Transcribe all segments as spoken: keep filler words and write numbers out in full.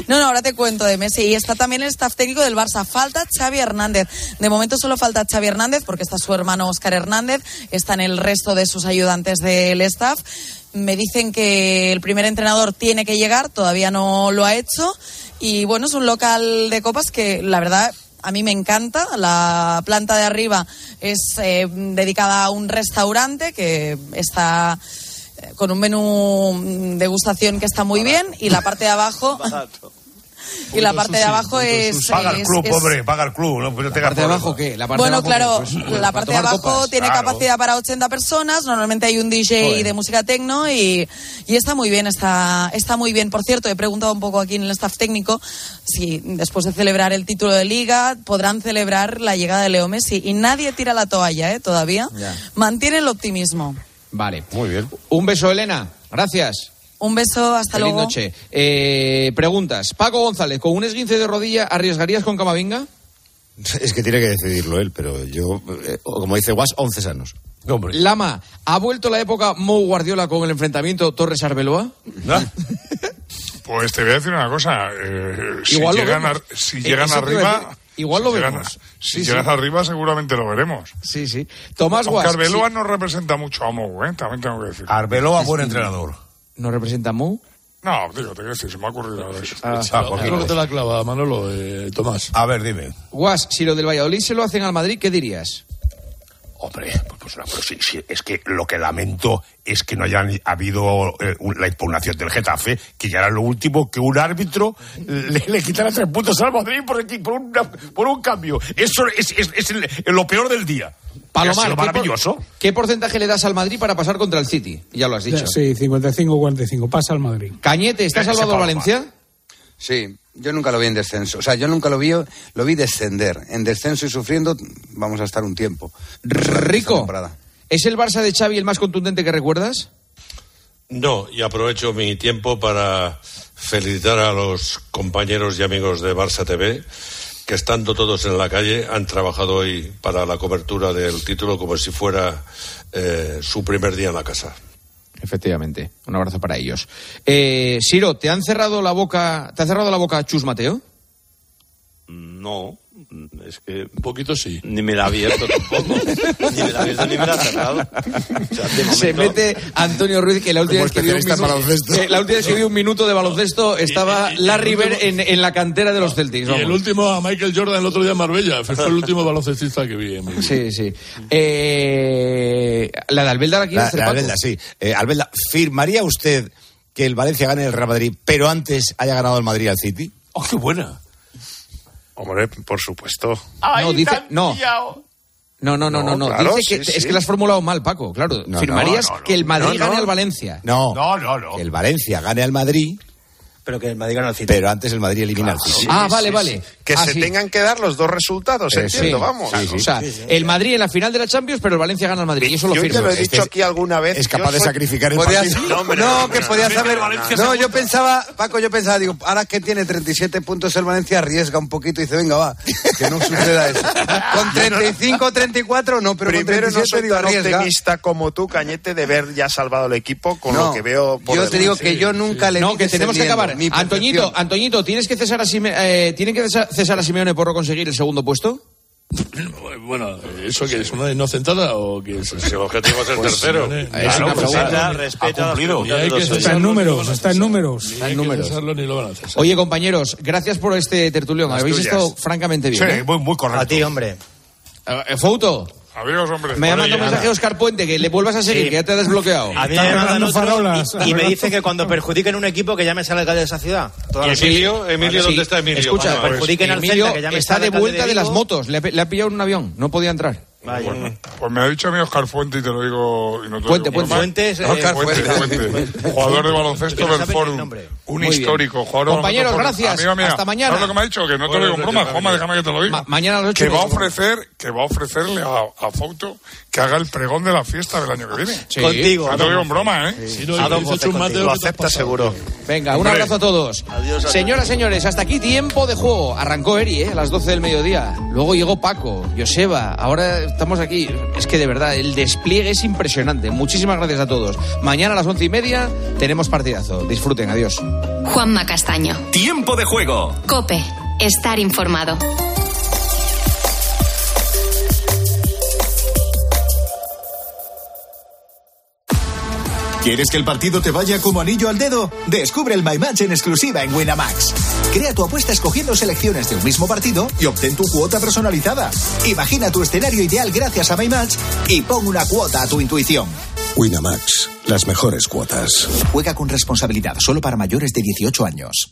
No, no, ahora te cuento de Messi. Y está también el staff técnico del Barça. Falta Xavi Hernández. De momento solo falta Xavi Hernández porque está su hermano Óscar Hernández. Están el resto de sus ayudantes del staff. Me dicen que el primer entrenador tiene que llegar, todavía no lo ha hecho. Y bueno, es un local de copas que la verdad a mí me encanta. La planta de arriba es eh, dedicada a un restaurante que está eh, con un menú degustación que está muy bien, y la parte de abajo y la parte de abajo es paga el club, es, pobre, paga el club, no, no ¿La parte de abajo qué? ¿La parte bueno, de abajo claro, qué? Pues, la parte de abajo copas. tiene Claro. capacidad para ochenta personas. Normalmente hay un D J Joder. de música techno y, y está muy bien, está, está muy bien. Por cierto, he preguntado un poco aquí en el staff técnico si después de celebrar el título de Liga podrán celebrar la llegada de Leo Messi, y nadie tira la toalla, ¿eh? Todavía. Ya. Mantiene el optimismo. Vale. Muy bien. Un beso, Elena. Gracias. Un beso, hasta Feliz luego. noche. Eh, preguntas. Paco González, ¿con un esguince de rodilla arriesgarías con Camavinga? Es que tiene que decidirlo él, pero yo, eh, como dice Guas, once sanos. Hombre. Lama, ¿ha vuelto la época Mou Guardiola con el enfrentamiento Torres-Arbeloa? ¿Ah? Pues te voy a decir una cosa. Eh, si Igual lo llegan, vemos. a- si Eh, llegan eso te iba a arriba... decir. Igual lo si llegan, vemos. Si Sí, llegan sí. arriba seguramente lo veremos. Sí, sí. Tomás Aunque Guas. Arbeloa sí. no representa mucho a Mou, ¿eh? También tengo que decir. Arbeloa, buen entrenador. ¿No representa a Mou? No, digo, te voy a decir, se me ha ocurrido ahora eso. Ah, Ah, ¿por Yo qué creo no? que te la clava, Manolo, eh, Tomás. A ver, dime. Guas, si lo del Valladolid se lo hacen al Madrid, ¿qué dirías? Hombre, pues, pues, no, pero sí, sí, es que lo que lamento es que no haya ni- habido eh, un- la impugnación del Getafe, que ya era lo último que un árbitro le, le quitara tres puntos al Madrid por, aquí, por, una- por un cambio. Eso es, es- es el- lo peor del día. Palomar, Ha sido ¿qué, por- maravilloso. ¿qué porcentaje le das al Madrid para pasar contra el City? Ya lo has dicho. Sí, cincuenta y cinco cuarenta y cinco. Pasa al Madrid. Cañete, ¿está Ese salvado Palomar. Valencia? Sí, yo nunca lo vi en descenso. O sea, yo nunca lo vi, lo vi descender. En descenso y sufriendo vamos a estar un tiempo. Rico, temporada. ¿es el Barça de Xavi el más contundente que recuerdas? No, y aprovecho mi tiempo para felicitar a los compañeros y amigos de Barça T V, que estando todos en la calle han trabajado hoy para la cobertura del título como si fuera eh, su primer día en la casa. Efectivamente, un abrazo para ellos. Eh, Siro, ¿te han cerrado la boca, te ha cerrado la boca Chus Mateo? No, es que Un poquito sí. ni me la ha abierto tampoco. Ni me la ha abierto ni me la ha cerrado. O sea, de Se momento- mete Antonio Ruiz, que la última, Como vez que vi un especialista en minuto, baloncesto. eh, la última vez que vi un minuto de baloncesto estaba Y- y- y Larry el Bird último- en, en la cantera de los Celtics. Y el vamos. último a Michael Jordan el otro día en Marbella. Fue el último baloncestista que vi en mi vida. Sí, sí. Eh, la de Albelda la quiere La, hacer la Paco. Albelda, sí. Eh, Albelda, ¿firmaría usted que el Valencia gane el Real Madrid, pero antes haya ganado el Madrid al City? ¡Oh, qué buena! Hombre, por supuesto. No, dice, no. No, no, no, no, no. claro, Dice que sí, es sí. que lo has formulado mal, Paco, claro. No, ¿Firmarías no, no, no. que el Madrid No, no. gane al Valencia? No. No, no, no. Que el Valencia gane al Madrid, Pero que el Madrid gana el City. pero antes el Madrid elimina al City. Ah, vale, vale. Que Ah, se sí. tengan que dar los dos resultados, Eh, entiendo, sí, vamos. sí, sí. O sea, el Madrid en la final de la Champions, pero el Valencia gana al Madrid. Y eso lo Yo firmo. ya lo he Este dicho es- aquí alguna vez. Es capaz Yo de soy- sacrificar el Podías- partido. No, hombre, no, no, que no, podías no, haber. Valencia No, se yo junta. pensaba, Paco, yo pensaba, digo, ahora que tiene treinta y siete puntos el Valencia, arriesga un poquito y dice, venga, va, que no suceda eso. Con treinta y cinco, treinta y cuatro, no, pero con Primero treinta y no siete soy digo, tan arriesga. optimista como tú, Cañete, de ver ya salvado el equipo con No, lo que veo por yo te digo delante. que yo nunca le No, vi que tenemos que descendiendo, acabar. mi percepción. Antoñito, Antoñito, ¿tienes que cesar a Sime- eh, ¿tienen que cesa- cesar a Simeone por no conseguir el segundo puesto? Bueno, ¿eso qué es? ¿Una inocentada o qué es? Si el objetivo es el tercero. Simeone, Es ni- una Claro, pregunta. Respeta, respeta Ha las cumplido. Ni preguntas hay de que los cesarlo, Está en ni lo números, van a está en cesar. números. Ni Está hay en que números. cesarlo ni lo van a cesar. Oye, compañeros, gracias por este tertulión. Las Habéis tuyas. estado francamente bien. Sí, ¿eh? muy, muy correcto. A ti, hombre. Eh, Fouto, Adiós, hombre. me ha Vale, mandado un ya. mensaje Oscar Puente que le vuelvas a seguir, Sí. que ya te ha desbloqueado. A mí Está me regalando mandan otro farolas. y, y me dice que cuando perjudiquen un equipo que ya me sale el alcalde de esa ciudad. Toda ¿Y la- Emilio? ¿Emilio Sí, dónde está Emilio? Escucha, Vamos a ver. perjudiquen al Emilio Celta, que ya me está sale de el alcalde vuelta de, las Vigo. motos. Le ha, le ha pillado en un avión, no podía entrar. Vaya. Pues me ha dicho a mí Oscar Fuente y te lo digo. Y no te lo Puente, digo Puente. broma. Fuentes, eh, Oscar Fuente. Fuente, Fuente. Jugador de baloncesto Que no del sabe ni el Fórum. nombre. Un Muy bien. histórico. Jugador de Compañeros, baloncesto gracias. Amiga mía, Hasta mañana. ¿sabes lo que me ha dicho? Que no te lo digo en broma. Joma, déjame que te lo diga. Ma- mañana a las ocho. que va a ofrecer, que va a ofrecerle a, a Fouto que haga el pregón de la fiesta del año que viene. Sí. Contigo. No te lo digo en broma, ¿eh? Si no, A don dice José Chus contigo. Mateo Lo que te has acepta pasado. seguro. Venga, un Hombre. abrazo a todos. Adiós a Señoras, señores, hasta aquí tiempo de juego. Arrancó Eri, ¿eh? A las doce del mediodía. Luego llegó Paco, Joseba. Ahora estamos aquí. Es que de verdad, el despliegue es impresionante. Muchísimas gracias a todos. Mañana a las once y media tenemos partidazo. Disfruten, adiós. Juanma Castaño. Tiempo de juego. COPE. Estar informado. ¿Quieres que el partido te vaya como anillo al dedo? Descubre el My Match en exclusiva en Winamax. Crea tu apuesta escogiendo selecciones de un mismo partido y obtén tu cuota personalizada. Imagina tu escenario ideal gracias a My Match y pon una cuota a tu intuición. Winamax, las mejores cuotas. Juega con responsabilidad, solo para mayores de dieciocho años.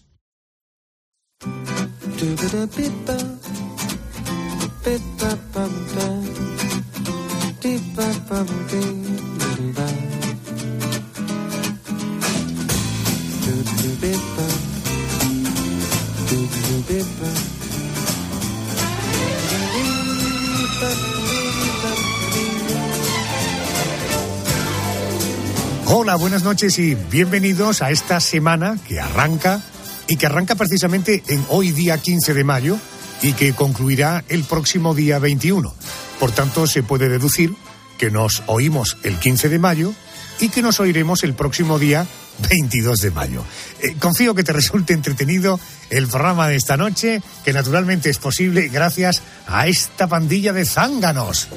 Hola, buenas noches y bienvenidos a esta semana que arranca y que arranca precisamente en hoy día quince de mayo y que concluirá el próximo día veintiuno. Por tanto, se puede deducir que nos oímos el quince de mayo y que nos oiremos el próximo día veintidós de mayo. Eh, confío que te resulte entretenido el programa de esta noche, que naturalmente es posible gracias a esta pandilla de zánganos.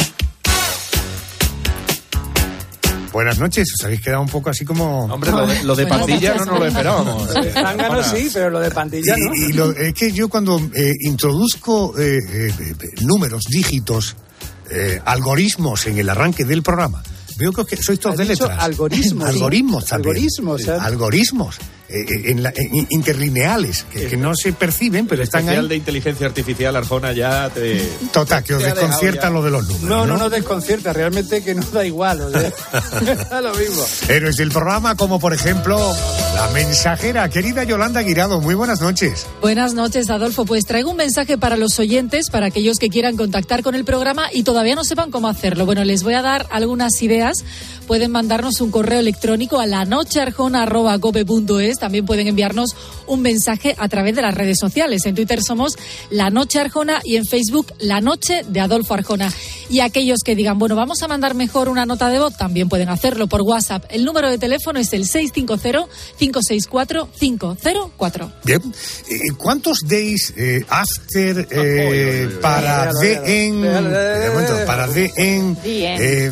Buenas noches, os habéis quedado un poco así como... Hombre, lo de, lo de pandilla no nos lo esperábamos. Zánganos sí, pero lo de pandilla no. Y, y lo, es que yo cuando eh, introduzco eh, eh, números, dígitos, eh, algoritmos en el arranque del programa, veo que sois todos de letras. Algoritmos. Algoritmos también. Algoritmos. ¿eh? Algoritmos. Eh, en la, en, interlineales, que, que no se perciben, pero están ahí. El especial de inteligencia artificial, Arjona, ya te... Total, que os desconcierta lo de los números. No, no, no desconcierta, realmente que no da igual, o sea, da lo mismo. Héroes del programa, como por ejemplo, la mensajera, querida Yolanda Guirado, muy buenas noches. Buenas noches, Adolfo. Pues traigo un mensaje para los oyentes, para aquellos que quieran contactar con el programa y todavía no sepan cómo hacerlo. Bueno, les voy a dar algunas ideas. Pueden mandarnos un correo electrónico a lanochearjona arroba cope punto es. También pueden enviarnos un mensaje a través de las redes sociales. En Twitter somos La Noche Arjona y en Facebook La Noche de Adolfo Arjona. Y aquellos que digan, bueno, vamos a mandar mejor una nota de voz, también pueden hacerlo por WhatsApp. El número de teléfono es el seis cinco cero, cinco seis cuatro, cinco cero cuatro. Bien. ¿Cuántos days eh, after eh, para de en... Para de en... Eh,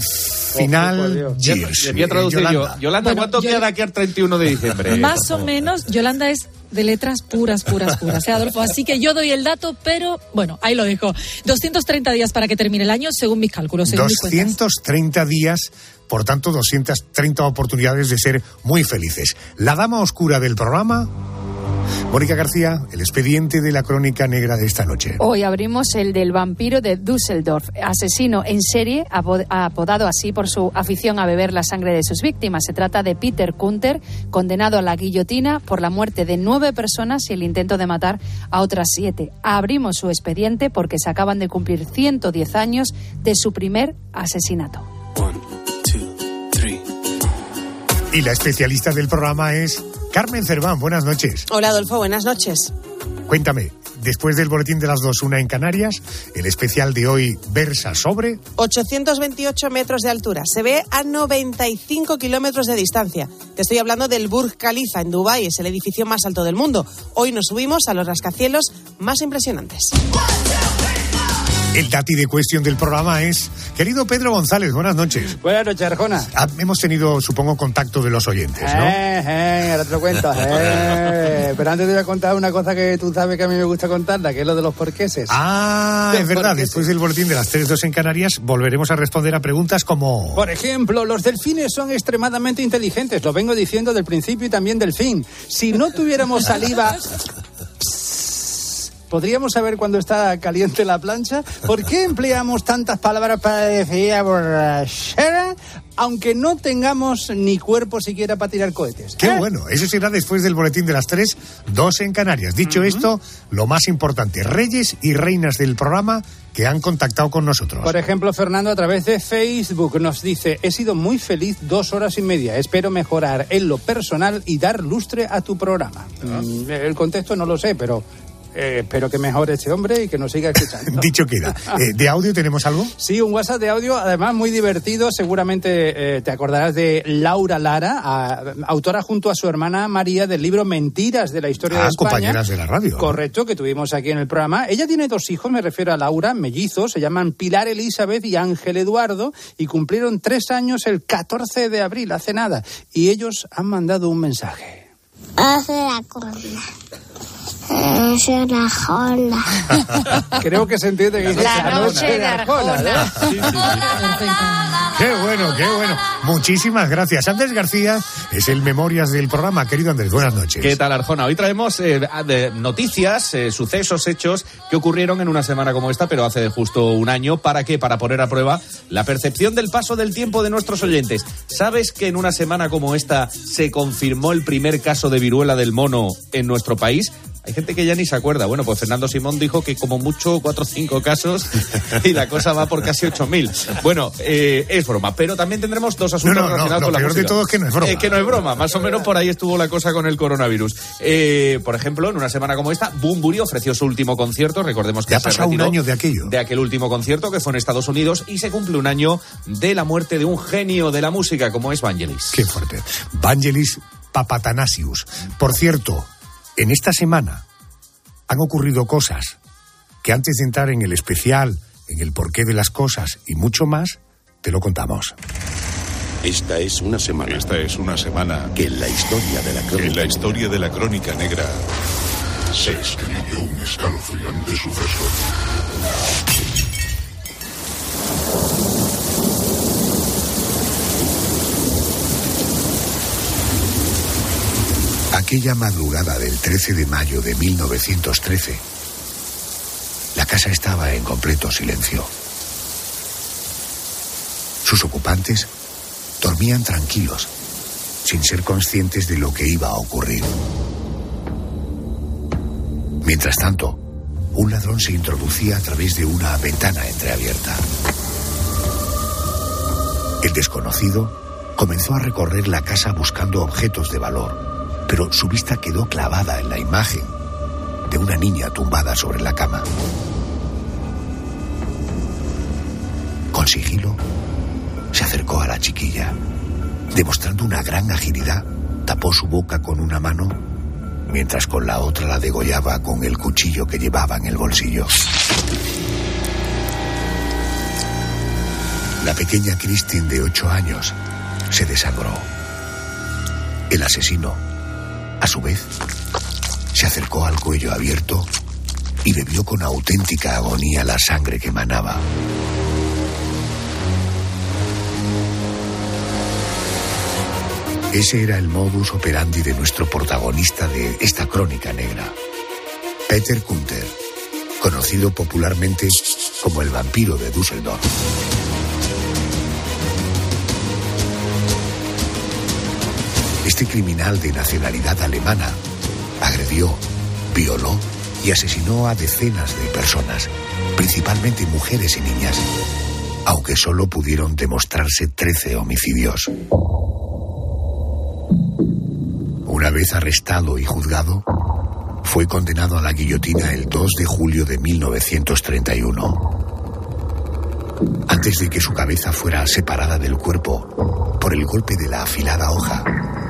final years? Le voy a traducir yo. Yolanda, Yolanda ¿cuánto bueno, queda de aquí al treinta y uno de diciembre? Más o menos, Yolanda es de letras puras, puras, puras, ¿eh, Adolfo? Así que yo doy el dato, pero bueno, ahí lo dejo. doscientos treinta días para que termine el año, según mis cálculos, según doscientos treinta días, por tanto, doscientas treinta oportunidades de ser muy felices. La dama oscura del programa... Mónica García, el expediente de la crónica negra de esta noche. Hoy abrimos el del vampiro de Düsseldorf, asesino en serie, apodado así por su afición a beber la sangre de sus víctimas. Se trata de Peter Kunter, condenado a la guillotina por la muerte de nueve personas y el intento de matar a otras siete. Abrimos su expediente porque se acaban de cumplir ciento diez años de su primer asesinato. One, two, three. Y la especialista del programa es... Carmen Cerván, buenas noches. Hola, Adolfo, buenas noches. Cuéntame, después del boletín de las dos, una en Canarias, el especial de hoy versa sobre... ochocientos veintiocho metros de altura, se ve a noventa y cinco kilómetros de distancia. Te estoy hablando del Burj Khalifa en Dubái, es el edificio más alto del mundo. Hoy nos subimos a los rascacielos más impresionantes. El dati de cuestión del programa es... Querido Pedro González, buenas noches. Buenas noches, Arjona. Ah, hemos tenido, supongo, contacto de los oyentes, ¿no? Eh, eh, ahora te lo cuento. Eh. Pero antes te voy a contar una cosa que tú sabes que a mí me gusta contarla, que es lo de los porqueses. Ah, los es verdad. Porqueses. Después del boletín de las tres dos en Canarias, volveremos a responder a preguntas como... Por ejemplo, los delfines son extremadamente inteligentes. Lo vengo diciendo del principio y también del fin. Si no tuviéramos saliva... ¿Podríamos saber cuándo está caliente la plancha? ¿Por qué empleamos tantas palabras para decir borrachera, aunque no tengamos ni cuerpo siquiera para tirar cohetes? Qué ¿Eh? Bueno, eso será después del boletín de las tres, dos en Canarias. Dicho uh-huh. esto, lo más importante, reyes y reinas del programa que han contactado con nosotros. Por ejemplo, Fernando, a través de Facebook nos dice: he sido muy feliz dos horas y media, espero mejorar en lo personal y dar lustre a tu programa. Uh-huh. El contexto no lo sé, pero... eh, espero que mejore este hombre y que nos siga escuchando. Dicho queda. Eh, ¿De audio tenemos algo? Sí, un WhatsApp de audio, además muy divertido. Seguramente eh, te acordarás de Laura Lara, a, autora junto a su hermana María del libro Mentiras de la historia ah, de España. Compañeras de la radio. Correcto, que tuvimos aquí en el programa. Ella tiene dos hijos, me refiero a Laura, mellizos, se llaman Pilar Elizabeth y Ángel Eduardo, y cumplieron tres años el catorce de abril, hace nada. Y ellos han mandado un mensaje. Hace la cola. Es una jola. Creo que se entiende que dice la noche de Arjona. ¿eh? Sí, sí, sí. Qué bueno, qué bueno. Muchísimas gracias. Andrés García es el Memorias del programa. Querido Andrés, buenas noches. ¿Qué tal, Arjona? Hoy traemos eh, de noticias, eh, sucesos, hechos que ocurrieron en una semana como esta, pero hace justo un año. ¿Para qué? Para poner a prueba la percepción del paso del tiempo de nuestros oyentes. ¿Sabes que en una semana como esta se confirmó el primer caso de viruela del mono en nuestro país? Hay gente que ya ni se acuerda. Bueno, pues Fernando Simón dijo que como mucho cuatro o cinco casos y la cosa va por casi ocho mil. Bueno, eh, es broma, pero también tendremos dos asuntos no, no, relacionados no, con la música. Lo peor de todo es que no es broma. Eh, que no es broma, más o menos por ahí estuvo la cosa con el coronavirus. Eh, por ejemplo, en una semana como esta, Bunbury ofreció su último concierto. Recordemos que ya ha se pasado un año de aquello. De aquel último concierto que fue en Estados Unidos y se cumple un año de la muerte de un genio de la música como es Vangelis. Qué fuerte. Vangelis Papatanasius. Por cierto, en esta semana han ocurrido cosas que antes de entrar en el especial, en el porqué de las cosas y mucho más, te lo contamos. Esta es una semana. Esta es una semana que en la historia de la crónica, en la historia de la crónica negra se escribió un escalofriante suceso. Aquella madrugada del trece de mayo de mil novecientos trece, la casa estaba en completo silencio. Sus ocupantes dormían tranquilos, sin ser conscientes de lo que iba a ocurrir. Mientras tanto, un ladrón se introducía a través de una ventana entreabierta. El desconocido comenzó a recorrer la casa buscando objetos de valor, pero su vista quedó clavada en la imagen de una niña tumbada sobre la cama. Con sigilo, se acercó a la chiquilla. Demostrando una gran agilidad, tapó su boca con una mano, mientras con la otra la degollaba con el cuchillo que llevaba en el bolsillo. La pequeña Christine, de ocho años, se desangró. El asesino, a su vez, se acercó al cuello abierto y bebió con auténtica agonía la sangre que emanaba. Ese era el modus operandi de nuestro protagonista de esta crónica negra, Peter Kunter, conocido popularmente como el vampiro de Düsseldorf. Este criminal de nacionalidad alemana agredió, violó y asesinó a decenas de personas, principalmente mujeres y niñas, aunque solo pudieron demostrarse trece homicidios. Una vez arrestado y juzgado, fue condenado a la guillotina el dos de julio de mil novecientos treinta y uno. Antes de que su cabeza fuera separada del cuerpo por el golpe de la afilada hoja,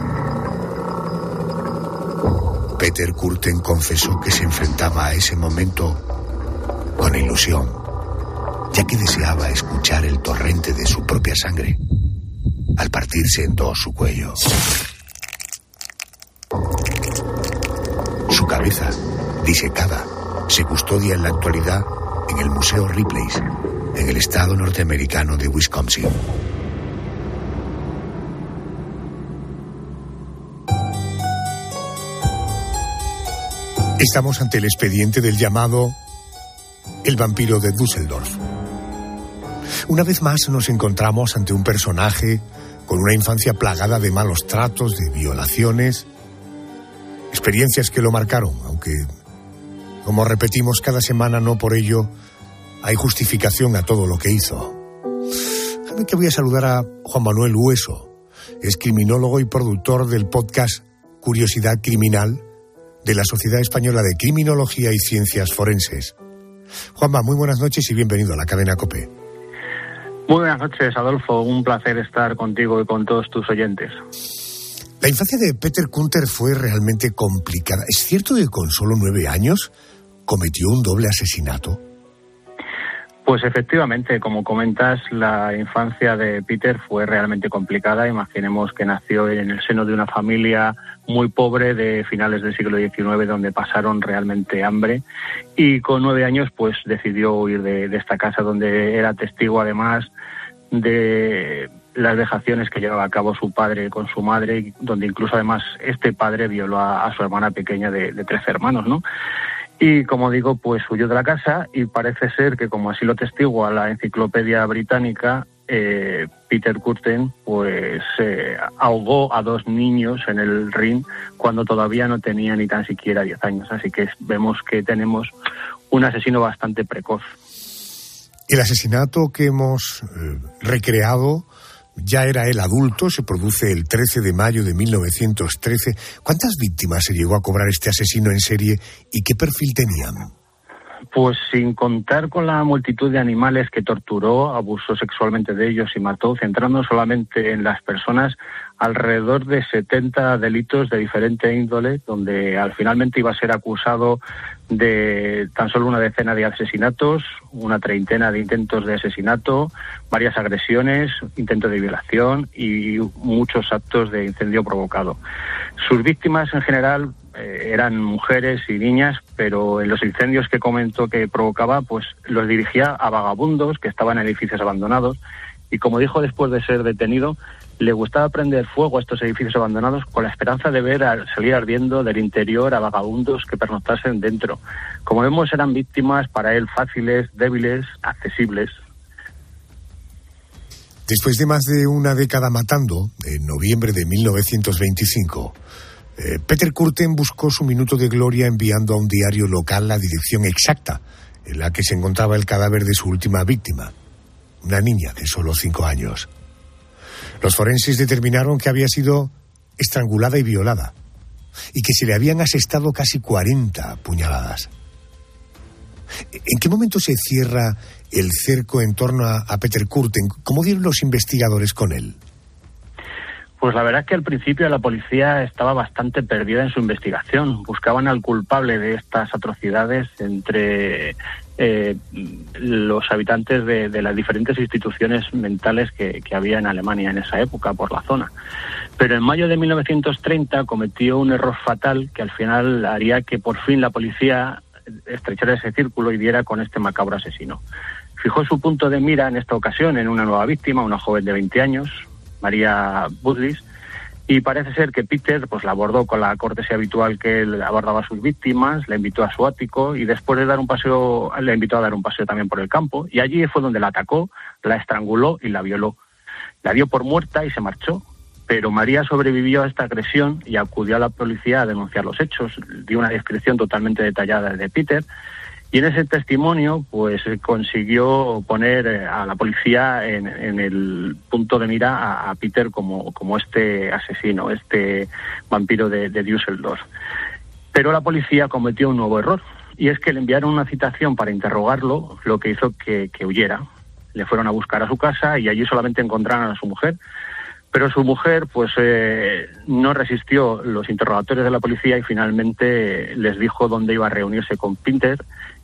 Peter Kurten confesó que se enfrentaba a ese momento con ilusión, ya que deseaba escuchar el torrente de su propia sangre al partirse en dos su cuello. Su cabeza, disecada, se custodia en la actualidad en el Museo Ripley's, en el estado norteamericano de Wisconsin. Estamos ante el expediente del llamado El vampiro de Düsseldorf. Una vez más nos encontramos ante un personaje con una infancia plagada de malos tratos, de violaciones, experiencias que lo marcaron, aunque, como repetimos cada semana, no por ello hay justificación a todo lo que hizo. Déjame que voy a saludar a Juan Manuel Hueso, es criminólogo y productor del podcast Curiosidad Criminal, de la Sociedad Española de Criminología y Ciencias Forenses. Juanma, muy buenas noches y bienvenido a la cadena COPE. Muy buenas noches, Adolfo. Un placer estar contigo y con todos tus oyentes. La infancia de Peter Kunter fue realmente complicada. ¿Es cierto que con solo nueve años cometió un doble asesinato? Pues efectivamente, como comentas, la infancia de Peter fue realmente complicada. Imaginemos que nació en el seno de una familia muy pobre de finales del siglo diecinueve, donde pasaron realmente hambre, y con nueve años pues decidió huir de, de esta casa, donde era testigo además de las vejaciones que llevaba a cabo su padre con su madre, donde incluso además este padre violó a, a su hermana pequeña de, de trece hermanos, ¿no? Y como digo, pues huyó de la casa, y parece ser que, como así lo testigua la enciclopedia británica, eh, Peter Kürten pues eh, ahogó a dos niños en el Rin cuando todavía no tenía ni tan siquiera diez años. Así que vemos que tenemos un asesino bastante precoz. El asesinato que hemos eh, recreado ya era el adulto, se produce el trece de mayo de mil novecientos trece. ¿Cuántas víctimas se llegó a cobrar este asesino en serie y qué perfil tenían? Pues sin contar con la multitud de animales que torturó, abusó sexualmente de ellos y mató, centrando solamente en las personas, alrededor de setenta delitos de diferente índole, donde al finalmente iba a ser acusado de tan solo una decena de asesinatos, una treintena de intentos de asesinato, varias agresiones, intentos de violación y muchos actos de incendio provocado. Sus víctimas en general eh, eran mujeres y niñas, pero en los incendios que comentó que provocaba, pues los dirigía a vagabundos que estaban en edificios abandonados, y como dijo después de ser detenido, le gustaba prender fuego a estos edificios abandonados con la esperanza de ver salir ardiendo del interior a vagabundos que pernoctasen dentro. Como vemos, eran víctimas para él fáciles, débiles, accesibles. Después de más de una década matando, en noviembre de mil novecientos veinticinco, eh, Peter Kürten buscó su minuto de gloria enviando a un diario local la dirección exacta en la que se encontraba el cadáver de su última víctima, una niña de solo cinco años. Los forenses determinaron que había sido estrangulada y violada, y que se le habían asestado casi cuarenta puñaladas. ¿En qué momento se cierra el cerco en torno a, a Peter Kürten? ¿Cómo dieron los investigadores con él? Pues la verdad es que al principio la policía estaba bastante perdida en su investigación. Buscaban al culpable de estas atrocidades entre eh, los habitantes de, de las diferentes instituciones mentales que, que había en Alemania en esa época, por la zona. Pero en mayo de mil novecientos treinta cometió un error fatal que al final haría que por fin la policía estrechara ese círculo y diera con este macabro asesino. Fijó su punto de mira en esta ocasión en una nueva víctima, una joven de veinte años, María Budlis, y parece ser que Peter pues la abordó con la cortesía habitual que él abordaba a sus víctimas, la invitó a su ático y después de dar un paseo, le invitó a dar un paseo también por el campo, y allí fue donde la atacó, la estranguló y la violó. La dio por muerta y se marchó, pero María sobrevivió a esta agresión y acudió a la policía a denunciar los hechos. Dio una descripción totalmente detallada de Peter, y en ese testimonio pues consiguió poner a la policía en, en el punto de mira a, a Peter como, como este asesino, este vampiro de, de Düsseldorf. Pero la policía cometió un nuevo error, y es que le enviaron una citación para interrogarlo, lo que hizo que, que huyera. Le fueron a buscar a su casa y allí solamente encontraron a su mujer. Pero su mujer pues eh, no resistió los interrogatorios de la policía y finalmente les dijo dónde iba a reunirse con Peter,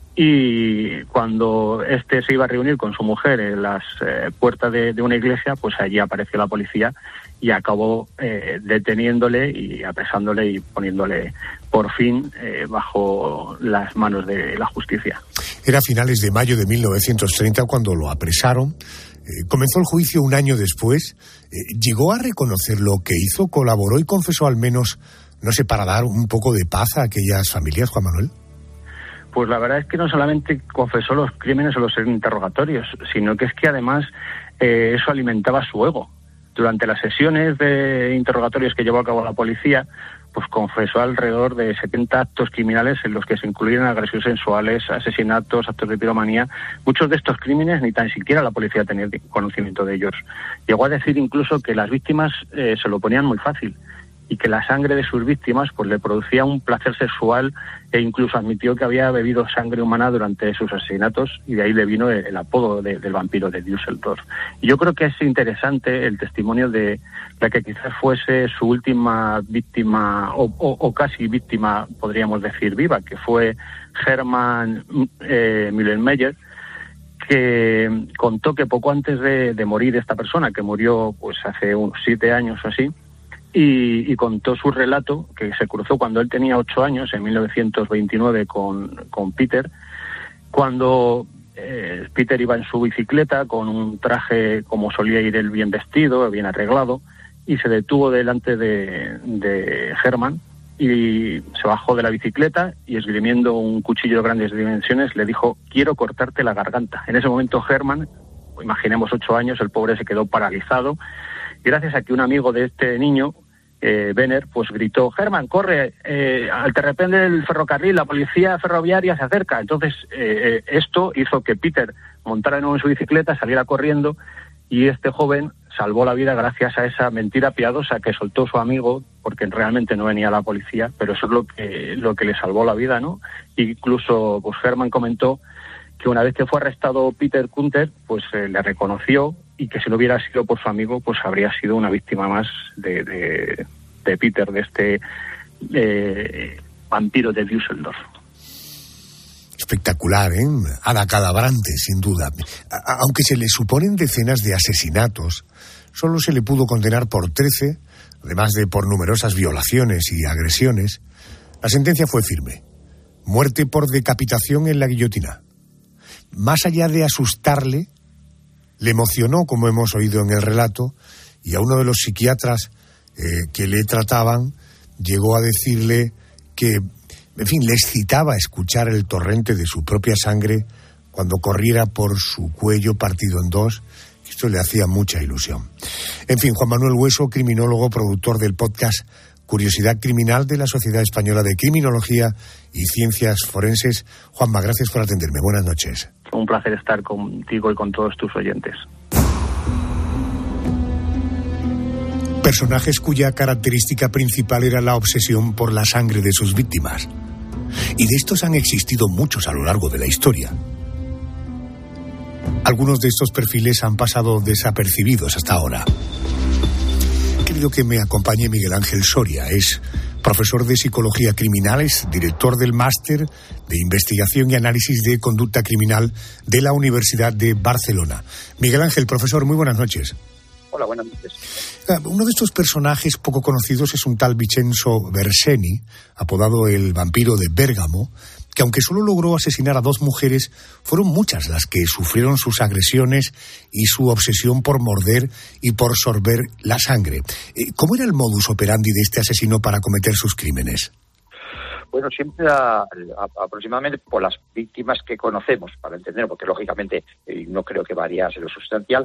y cuando este se iba a reunir con su mujer en las eh, puertas de, de una iglesia, pues allí apareció la policía y acabó eh, deteniéndole y apresándole y poniéndole por fin eh, bajo las manos de la justicia. Era a finales de mayo de mil novecientos treinta cuando lo apresaron. Eh, comenzó el juicio un año después. Eh, ¿Llegó a reconocer lo que hizo? ¿Colaboró y confesó al menos, no sé, para dar un poco de paz a aquellas familias, Juan Manuel? Pues la verdad es que no solamente confesó los crímenes o los interrogatorios, sino que es que además eh, eso alimentaba su ego. Durante las sesiones de interrogatorios que llevó a cabo la policía, pues confesó alrededor de setenta actos criminales en los que se incluyeron agresiones sexuales, asesinatos, actos de piromanía. Muchos de estos crímenes ni tan siquiera la policía tenía conocimiento de ellos. Llegó a decir incluso que las víctimas eh, se lo ponían muy fácil y que la sangre de sus víctimas pues le producía un placer sexual, e incluso admitió que había bebido sangre humana durante sus asesinatos, y de ahí le vino el, el apodo de, del vampiro de Düsseldorf. Y yo creo que es interesante el testimonio de la que quizás fuese su última víctima, o, o, o casi víctima, podríamos decir, viva, que fue Hermann eh, Müllenmeyer, que contó que poco antes de, de morir esta persona, que murió pues hace unos siete años o así, Y, y contó su relato, que se cruzó cuando él tenía ocho años, en mil novecientos veintinueve, con, con Peter, cuando eh, Peter iba en su bicicleta con un traje como solía ir él, bien vestido, bien arreglado, y se detuvo delante de, de Hermann y se bajó de la bicicleta y, esgrimiendo un cuchillo de grandes dimensiones, le dijo: quiero cortarte la garganta. En ese momento Hermann, imaginemos ocho años, el pobre se quedó paralizado. Gracias a que un amigo de este niño, eh, Benner, pues gritó: Hermann, corre, eh, al terrepén del ferrocarril, la policía ferroviaria se acerca. Entonces, eh, esto hizo que Peter montara de nuevo en su bicicleta, saliera corriendo, y este joven salvó la vida gracias a esa mentira piadosa que soltó su amigo, porque realmente no venía la policía, pero eso es lo que, lo que le salvó la vida, ¿no? Incluso, pues Hermann comentó que una vez que fue arrestado Peter Kunter, pues eh, le reconoció, y que si no hubiera sido por su amigo, pues habría sido una víctima más de, de, de Peter, de este eh, vampiro de Düsseldorf. Espectacular, ¿eh? Adacadabrante, sin duda. A- aunque se le suponen decenas de asesinatos, solo se le pudo condenar por trece, además de por numerosas violaciones y agresiones. La sentencia fue firme: muerte por decapitación en la guillotina. Más allá de asustarle, le emocionó, como hemos oído en el relato, y a uno de los psiquiatras eh, que le trataban llegó a decirle que, en fin, le excitaba escuchar el torrente de su propia sangre cuando corriera por su cuello partido en dos. Esto le hacía mucha ilusión. En fin, Juan Manuel Hueso, criminólogo, productor del podcast Curiosidad Criminal de la Sociedad Española de Criminología y Ciencias Forenses. Juanma, gracias por atenderme. Buenas noches. Un placer estar contigo y con todos tus oyentes. Personajes cuya característica principal era la obsesión por la sangre de sus víctimas. Y de estos han existido muchos a lo largo de la historia. Algunos de estos perfiles han pasado desapercibidos hasta ahora. He querido que me acompañe Miguel Ángel Soria. Es profesor de Psicología Criminal, es director del Máster de Investigación y Análisis de Conducta Criminal de la Universidad de Barcelona. Miguel Ángel, profesor, muy buenas noches. Hola, buenas noches. Uno de estos personajes poco conocidos es un tal Vincenzo Berseni, apodado el vampiro de Bérgamo, que aunque solo logró asesinar a dos mujeres, fueron muchas las que sufrieron sus agresiones y su obsesión por morder y por sorber la sangre. ¿Cómo era el modus operandi de este asesino para cometer sus crímenes? Bueno, siempre a, a, aproximadamente por las víctimas que conocemos, para entender, porque lógicamente eh, no creo que variase lo sustancial,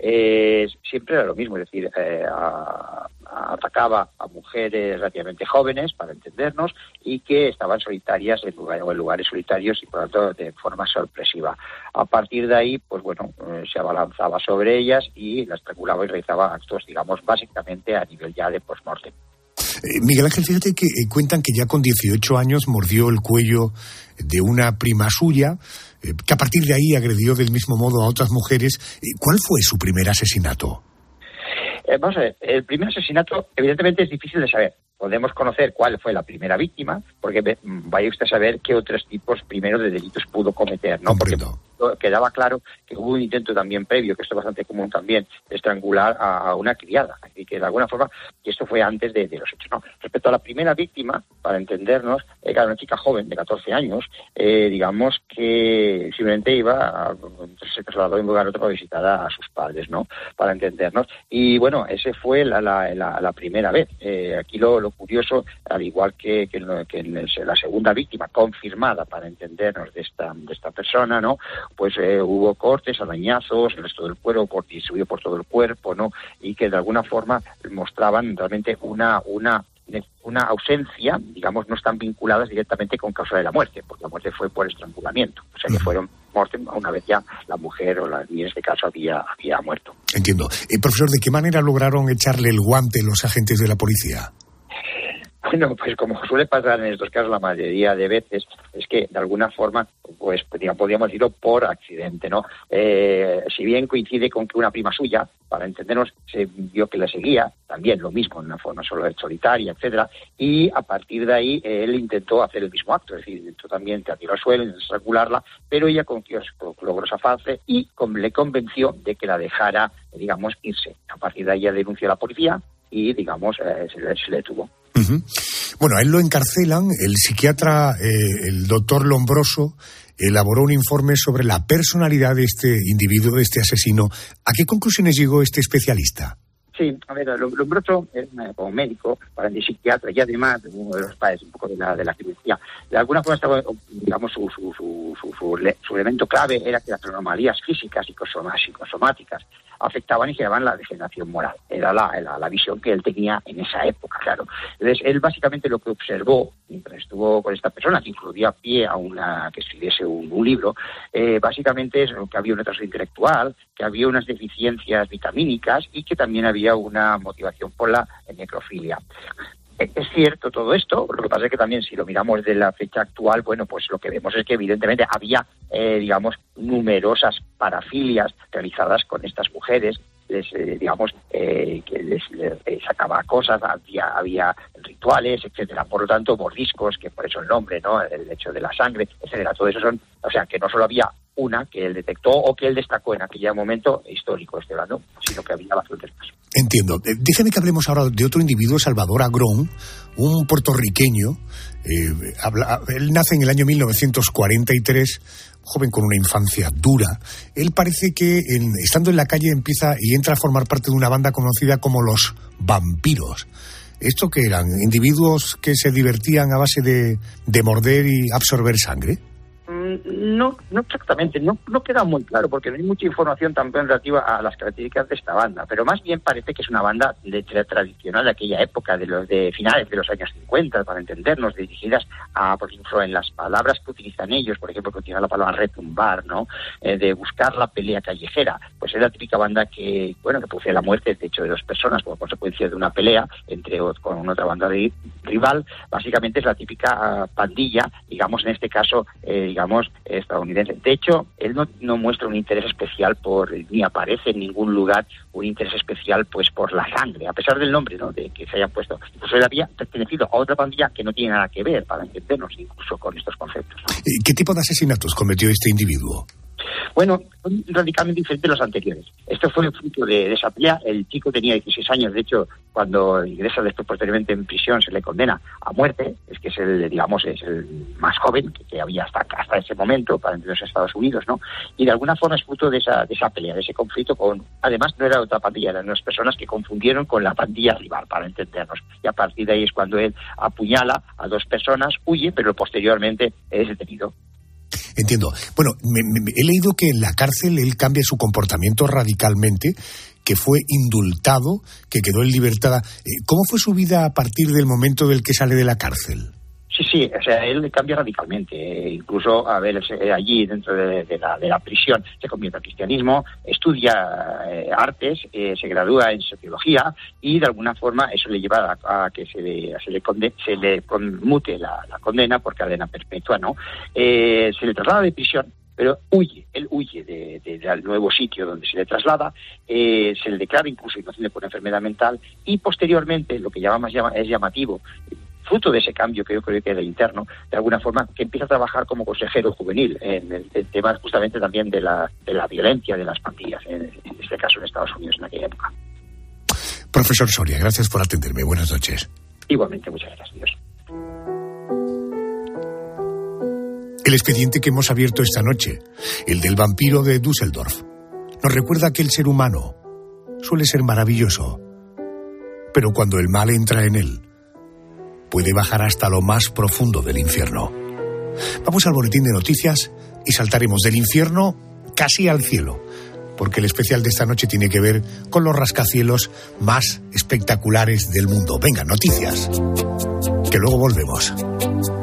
eh, siempre era lo mismo, es decir, eh, a, a, atacaba a mujeres relativamente jóvenes, para entendernos, y que estaban solitarias en, lugar, en lugares solitarios y por lo tanto de forma sorpresiva. A partir de ahí, pues bueno, eh, se abalanzaba sobre ellas y las estrangulaba y realizaba actos, digamos, básicamente a nivel ya de post-mortem. Eh, Miguel Ángel, fíjate que eh, cuentan que ya con dieciocho años mordió el cuello de una prima suya, eh, que a partir de ahí agredió del mismo modo a otras mujeres. Eh, ¿Cuál fue su primer asesinato? Eh, vamos a ver, el primer asesinato evidentemente es difícil de saber. Podemos conocer cuál fue la primera víctima, porque ve, vaya usted a saber qué otros tipos primero de delitos pudo cometer, ¿no? Comprendo. Porque quedaba claro que hubo un intento también previo, que esto es bastante común también, de estrangular a, a una criada. Así que de alguna forma, y esto fue antes de, de los hechos, ¿no? Respecto a la primera víctima, para entendernos, era una chica joven de catorce años, eh, digamos que simplemente iba, a, se trasladó de un lugar a otro para visitar a, a sus padres, ¿no? Para entendernos. Y bueno, ese fue la, la, la, la primera vez. Eh, aquí lo, lo curioso, al igual que, que, que en la segunda víctima confirmada, para entendernos, de esta, de esta persona, ¿no? Pues eh, hubo cortes, arañazos, el resto del cuerpo por, distribuido por todo el cuerpo, ¿no? Y que de alguna forma mostraban realmente una una una ausencia, digamos, no están vinculadas directamente con causa de la muerte, porque la muerte fue por estrangulamiento, o sea que fueron muertes una vez ya la mujer o la, y en este caso había había muerto. Entiendo. Eh, profesor, ¿de qué manera lograron echarle el guante los agentes de la policía? Bueno, pues como suele pasar en estos casos la mayoría de veces, es que de alguna forma, pues podríamos decirlo por accidente, ¿no? Eh, si bien coincide con que una prima suya, para entendernos, se vio que le seguía, también lo mismo, en una forma solo solitaria, etcétera, y a partir de ahí él intentó hacer el mismo acto, es decir, intentó también te tiró al suelo, intentó estrangularla, pero ella consiguió, logró zafarse y con, le convenció de que la dejara, digamos, irse. A partir de ahí ella denunció a la policía y, digamos, eh, se, se le detuvo. Uh-huh. Bueno, a él lo encarcelan, el psiquiatra, eh, el doctor Lombroso, elaboró un informe sobre la personalidad de este individuo, de este asesino. ¿A qué conclusiones llegó este especialista? Sí, a ver, Lombroso es como médico, para el psiquiatra y además uno de los padres un poco de la de la cirugía. De alguna forma estaba, digamos, su su, su, su, su, su elemento clave era que las anomalías físicas y psicosomáticas afectaban y generaban la degeneración moral. Era la, la, la visión que él tenía en esa época, claro. Entonces, él básicamente lo que observó mientras estuvo con esta persona, que incluía pie a una que escribiese un, un libro, eh, básicamente es que había un retraso intelectual, que había unas deficiencias vitamínicas y que también había una motivación por la necrofilia. Es cierto todo esto, lo que pasa es que también si lo miramos de la fecha actual, bueno, pues lo que vemos es que evidentemente había, eh, digamos, numerosas parafilias realizadas con estas mujeres, les, eh, digamos, eh, que les, les sacaba cosas, había, había rituales, etcétera. Por lo tanto, mordiscos, que por eso el nombre, ¿no?, el hecho de la sangre, etcétera. Todo eso son, o sea, que no solo había una que él detectó o que él destacó en aquel momento histórico, este ¿no?, sino que había bastantes más. Entiendo. Eh, déjeme que hablemos ahora de otro individuo, Salvador Agrón, un puertorriqueño. Eh, habla, él nace en el año mil novecientos cuarenta y tres, joven con una infancia dura. Él parece que, en, estando en la calle, empieza y entra a formar parte de una banda conocida como los vampiros. ¿Esto qué eran? ¿Individuos que se divertían a base de, de morder y absorber sangre? No, no exactamente, no, no queda muy claro porque no hay mucha información también relativa a las características de esta banda, pero más bien parece que es una banda de, de tradicional de aquella época, de los de finales de los años cincuenta, para entendernos, dirigidas a, por ejemplo, en las palabras que utilizan ellos, por ejemplo, que utilizan la palabra retumbar, ¿no?, eh, de buscar la pelea callejera, pues es la típica banda que, bueno, que produce la muerte, de hecho, de dos personas como consecuencia de una pelea entre con otra banda de, rival. Básicamente es la típica uh, pandilla, digamos, en este caso, eh, digamos, estadounidense. De hecho, él no, no muestra un interés especial por, ni aparece en ningún lugar un interés especial pues por la sangre, a pesar del nombre, ¿no?, de que se hayan puesto. Incluso él había pertenecido a otra pandilla que no tiene nada que ver, para entendernos, incluso con estos conceptos, ¿no? ¿Qué tipo de asesinatos cometió este individuo? Bueno, son radicalmente diferentes de los anteriores. Esto fue fruto de, de esa pelea. El chico tenía dieciséis años, de hecho, cuando ingresa después posteriormente en prisión se le condena a muerte, es que es el, digamos, es el más joven que, que había hasta, hasta ese momento para los Estados Unidos, ¿no? Y de alguna forma es fruto de esa, de esa pelea, de ese conflicto con, además no era otra pandilla, eran unas personas que confundieron con la pandilla rival, para entendernos. Y a partir de ahí es cuando él apuñala a dos personas, huye, pero posteriormente es detenido. Entiendo. Bueno, me, me, he leído que en la cárcel él cambia su comportamiento radicalmente, que fue indultado, que quedó en libertad. ¿Cómo fue su vida a partir del momento del que sale de la cárcel? Sí, sí, o sea, él cambia radicalmente. Eh, incluso, a ver, allí dentro de, de, la, de la prisión se convierte al cristianismo, estudia eh, artes, eh, se gradúa en sociología y de alguna forma eso le lleva a, a que se le, se le, conde, se le conmute la, la condena por cadena perpetua, ¿no? Eh, se le traslada de prisión, pero huye, él huye de, de, del nuevo sitio donde se le traslada, eh, se le declara incluso inocente por enfermedad mental y posteriormente, lo que llama más llama, es llamativo, fruto de ese cambio que yo creo que era interno, de alguna forma, que empieza a trabajar como consejero juvenil en el, el tema justamente también de la, de la violencia de las pandillas, en, en este caso en Estados Unidos en aquella época. Profesor Soria, gracias por atenderme. Buenas noches. Igualmente, muchas gracias. Dios. El expediente que hemos abierto esta noche, el del vampiro de Düsseldorf, nos recuerda que el ser humano suele ser maravilloso, pero cuando el mal entra en él, puede bajar hasta lo más profundo del infierno. Vamos al boletín de noticias y saltaremos del infierno casi al cielo, porque el especial de esta noche tiene que ver con los rascacielos más espectaculares del mundo. Venga, noticias, que luego volvemos.